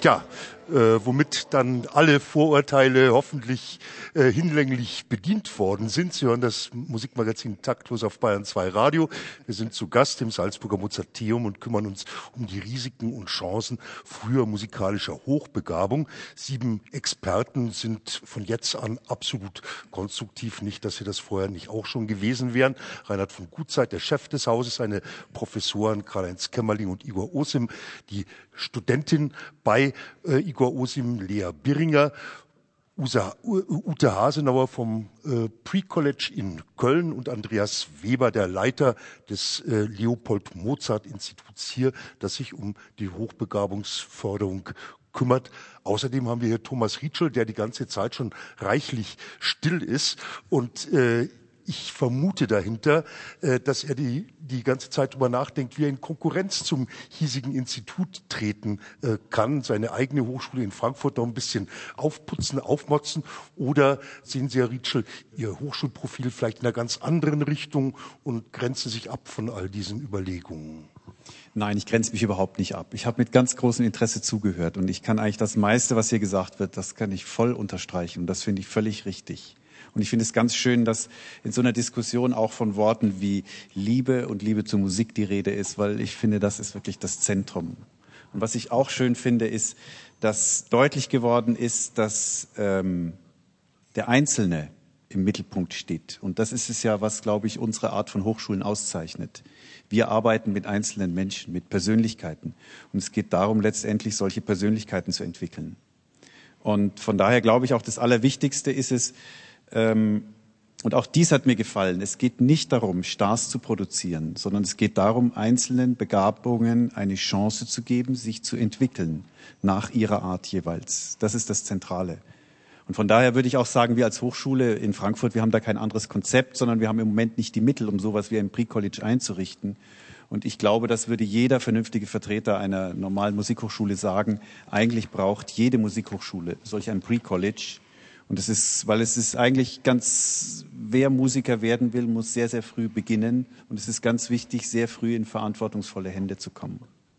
Ja, womit dann alle Vorurteile hoffentlich hinlänglich bedient worden sind. Sie hören das Musikmagazin Taktlos auf Bayern 2 Radio. Wir sind zu Gast im Salzburger Mozarteum und kümmern uns um die Risiken und Chancen früher musikalischer Hochbegabung. 7 Experten sind von jetzt an absolut konstruktiv. Nicht, dass sie das vorher nicht auch schon gewesen wären. Reinhard von Gutzeit, der Chef des Hauses, seine Professoren Karl-Heinz Kämmerling und Igor Osim, die Studentin bei Igor Osim, Lea Birringer, Ute Hasenauer vom Pre-College in Köln und Andreas Weber, der Leiter des Leopold-Mozart-Instituts hier, das sich um die Hochbegabungsförderung kümmert. Außerdem haben wir hier Thomas Rietschel, der die ganze Zeit schon reichlich still ist und ich vermute dahinter, dass er die ganze Zeit darüber nachdenkt, wie er in Konkurrenz zum hiesigen Institut treten kann, seine eigene Hochschule in Frankfurt noch ein bisschen aufputzen, aufmotzen. Oder sehen Sie, Herr Rietschel, Ihr Hochschulprofil vielleicht in einer ganz anderen Richtung und grenzen sich ab von all diesen Überlegungen? Nein, ich grenze mich überhaupt nicht ab. Ich habe mit ganz großem Interesse zugehört und ich kann eigentlich das meiste, was hier gesagt wird, das kann ich voll unterstreichen und das finde ich völlig richtig. Und ich finde es ganz schön, dass in so einer Diskussion auch von Worten wie Liebe und Liebe zur Musik die Rede ist, weil ich finde, das ist wirklich das Zentrum. Und was ich auch schön finde, ist, dass deutlich geworden ist, dass der Einzelne im Mittelpunkt steht. Und das ist es ja, was, glaube ich, unsere Art von Hochschulen auszeichnet. Wir arbeiten mit einzelnen Menschen, mit Persönlichkeiten. Und es geht darum, letztendlich solche Persönlichkeiten zu entwickeln. Und von daher glaube ich auch, das Allerwichtigste ist es, und auch dies hat mir gefallen. Es geht nicht darum, Stars zu produzieren, sondern es geht darum, einzelnen Begabungen eine Chance zu geben, sich zu entwickeln, nach ihrer Art jeweils. Das ist das Zentrale. Und von daher würde ich auch sagen, wir als Hochschule in Frankfurt, wir haben da kein anderes Konzept, sondern wir haben im Moment nicht die Mittel, um sowas wie ein Pre-College einzurichten. Und ich glaube, das würde jeder vernünftige Vertreter einer normalen Musikhochschule sagen. Eigentlich braucht jede Musikhochschule solch ein Pre-College. Und es ist, weil es ist eigentlich ganz, wer Musiker werden will, muss sehr, sehr früh beginnen. Und es ist ganz wichtig, sehr früh in verantwortungsvolle Hände zu kommen.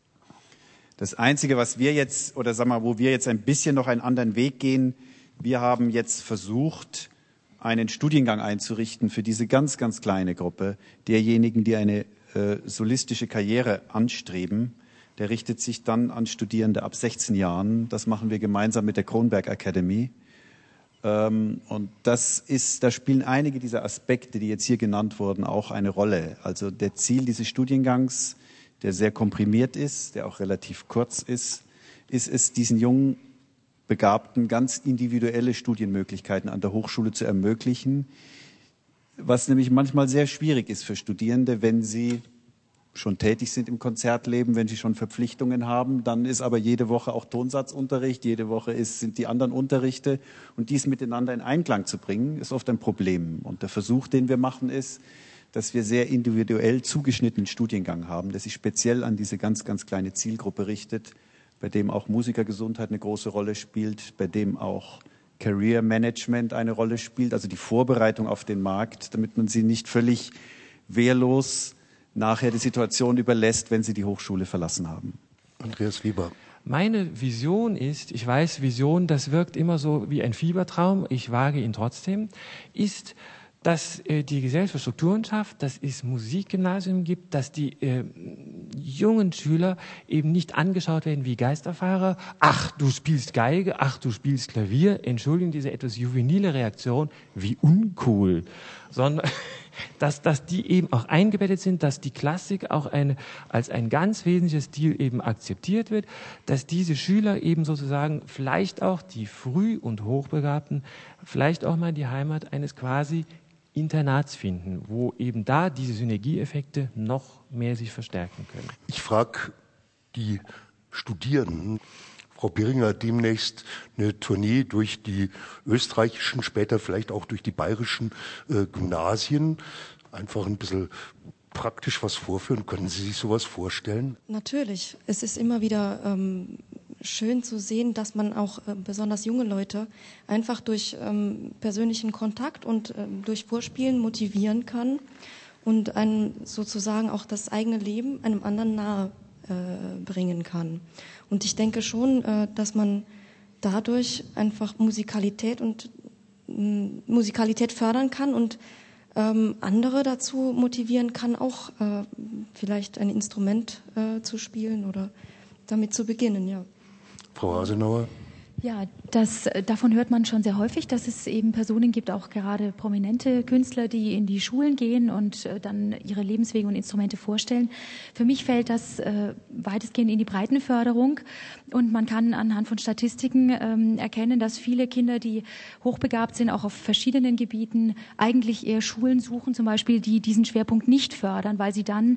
Das Einzige, was wir jetzt, oder sagen wir mal, wo wir jetzt ein bisschen noch einen anderen Weg gehen, wir haben jetzt versucht, einen Studiengang einzurichten für diese ganz, ganz kleine Gruppe derjenigen, die eine solistische Karriere anstreben. Der richtet sich dann an Studierende ab 16 Jahren. Das machen wir gemeinsam mit der Kronberg Academy. Und da spielen einige dieser Aspekte, die jetzt hier genannt wurden, auch eine Rolle. Also der Ziel dieses Studiengangs, der sehr komprimiert ist, der auch relativ kurz ist es, diesen jungen Begabten ganz individuelle Studienmöglichkeiten an der Hochschule zu ermöglichen, was nämlich manchmal sehr schwierig ist für Studierende, wenn sie schon tätig sind im Konzertleben, wenn sie schon Verpflichtungen haben, dann ist aber jede Woche auch Tonsatzunterricht, jede Woche sind die anderen Unterrichte und dies miteinander in Einklang zu bringen, ist oft ein Problem. Und der Versuch, den wir machen, ist, dass wir sehr individuell zugeschnittenen Studiengang haben, der sich speziell an diese ganz, ganz kleine Zielgruppe richtet, bei dem auch Musikergesundheit eine große Rolle spielt, bei dem auch Career Management eine Rolle spielt, also die Vorbereitung auf den Markt, damit man sie nicht völlig wehrlos nachher die Situation überlässt, wenn sie die Hochschule verlassen haben. Andreas Weber. Meine Vision ist, ich weiß, Vision, das wirkt immer so wie ein Fiebertraum, ich wage ihn trotzdem, ist, dass die Gesellschaft Strukturen schafft, dass es Musikgymnasium gibt, dass die jungen Schüler eben nicht angeschaut werden wie Geisterfahrer. Ach, du spielst Geige, ach, du spielst Klavier. Entschuldigen diese etwas juvenile Reaktion, wie uncool. Sondern, dass die eben auch eingebettet sind, dass die Klassik auch als ein ganz wesentlicher Stil eben akzeptiert wird, dass diese Schüler eben sozusagen vielleicht auch die Früh- und Hochbegabten vielleicht auch mal die Heimat eines quasi Internats finden, wo eben da diese Synergieeffekte noch mehr sich verstärken können. Ich frage die Studierenden, Frau Birringer, demnächst eine Tournee durch die österreichischen, später vielleicht auch durch die bayerischen Gymnasien. Einfach ein bisschen praktisch was vorführen. Können Sie sich sowas vorstellen? Natürlich. Es ist immer wieder schön zu sehen, dass man auch besonders junge Leute einfach durch persönlichen Kontakt und durch Vorspielen motivieren kann und einem sozusagen auch das eigene Leben einem anderen nahe bringen kann. Und ich denke schon, dass man dadurch einfach Musikalität fördern kann und andere dazu motivieren kann, auch vielleicht ein Instrument zu spielen oder damit zu beginnen, ja. Frau Hasenauer? Ja, davon hört man schon sehr häufig, dass es eben Personen gibt, auch gerade prominente Künstler, die in die Schulen gehen und dann ihre Lebenswege und Instrumente vorstellen. Für mich fällt das weitestgehend in die Breitenförderung und man kann anhand von Statistiken erkennen, dass viele Kinder, die hochbegabt sind, auch auf verschiedenen Gebieten, eigentlich eher Schulen suchen, zum Beispiel, die diesen Schwerpunkt nicht fördern, weil sie dann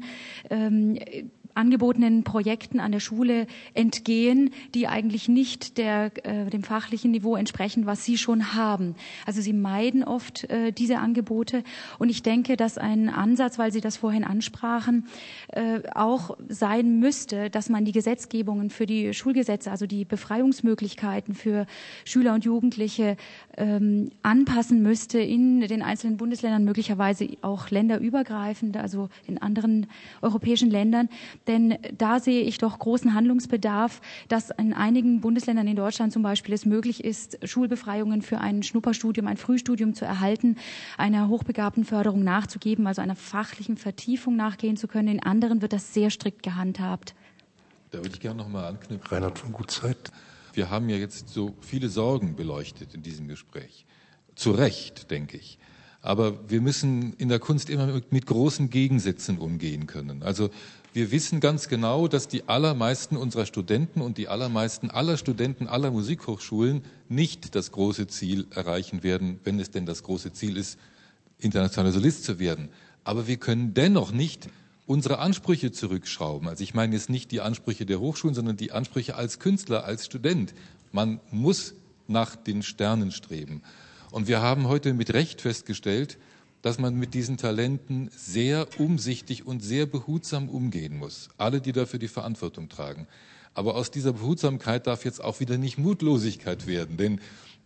angebotenen Projekten an der Schule entgehen, die eigentlich nicht dem fachlichen Niveau entsprechen, was sie schon haben. Also sie meiden oft diese Angebote. Und ich denke, dass ein Ansatz, weil Sie das vorhin ansprachen, auch sein müsste, dass man die Gesetzgebungen für die Schulgesetze, also die Befreiungsmöglichkeiten für Schüler und Jugendliche anpassen müsste in den einzelnen Bundesländern, möglicherweise auch länderübergreifend, also in anderen europäischen Ländern. Denn da sehe ich doch großen Handlungsbedarf, dass in einigen Bundesländern in Deutschland zum Beispiel es möglich ist, Schulbefreiungen für ein Schnupperstudium, ein Frühstudium zu erhalten, einer hochbegabten Förderung nachzugeben, also einer fachlichen Vertiefung nachgehen zu können. In anderen wird das sehr strikt gehandhabt. Da würde ich gerne noch mal anknüpfen. Reinhard von Gutzeit. Wir haben ja jetzt so viele Sorgen beleuchtet in diesem Gespräch. Zu Recht, denke ich. Aber wir müssen in der Kunst immer mit großen Gegensätzen umgehen können. Also wir wissen ganz genau, dass die allermeisten unserer Studenten und die allermeisten aller Studenten aller Musikhochschulen nicht das große Ziel erreichen werden, wenn es denn das große Ziel ist, internationaler Solist zu werden. Aber wir können dennoch nicht unsere Ansprüche zurückschrauben. Also ich meine jetzt nicht die Ansprüche der Hochschulen, sondern die Ansprüche als Künstler, als Student. Man muss nach den Sternen streben. Und wir haben heute mit Recht festgestellt, dass man mit diesen Talenten sehr umsichtig und sehr behutsam umgehen muss. Alle, die dafür die Verantwortung tragen. Aber aus dieser Behutsamkeit darf jetzt auch wieder nicht Mutlosigkeit werden. Denn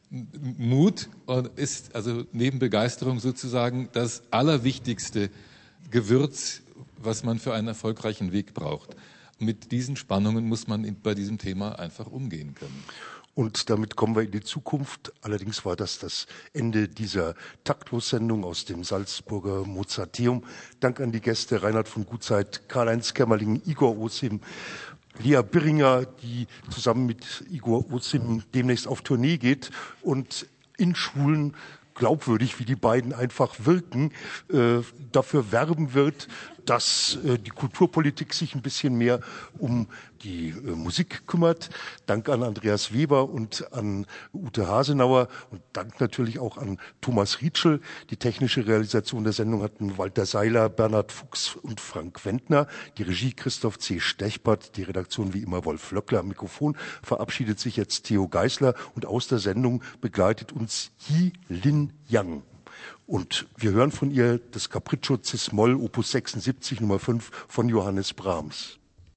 Mut ist also neben Begeisterung sozusagen das allerwichtigste Gewürz, was man für einen erfolgreichen Weg braucht. Mit diesen Spannungen muss man bei diesem Thema einfach umgehen können. Und damit kommen wir in die Zukunft. Allerdings war das Ende dieser Taktlos-Sendung aus dem Salzburger Mozarteum. Dank an die Gäste Reinhard von Gutzeit, Karl-Heinz Kämmerling, Igor Osim, Lia Birringer, die zusammen mit Igor Osim demnächst auf Tournee geht und in Schulen glaubwürdig, wie die beiden einfach wirken, dafür werben wird, dass die Kulturpolitik sich ein bisschen mehr um die Musik kümmert. Dank an Andreas Weber und an Ute Hasenauer und Dank natürlich auch an Thomas Rietschel. Die technische Realisation der Sendung hatten Walter Seiler, Bernhard Fuchs und Frank Wendner. Die Regie Christoph C. Stechbart, die Redaktion wie immer Wolf Löckler. Am Mikrofon verabschiedet sich jetzt Theo Geisler und aus der Sendung begleitet uns Yi Lin Yang. Und wir hören von ihr das Capriccio Cis-Moll Opus 76 Nummer 5 von Johannes Brahms.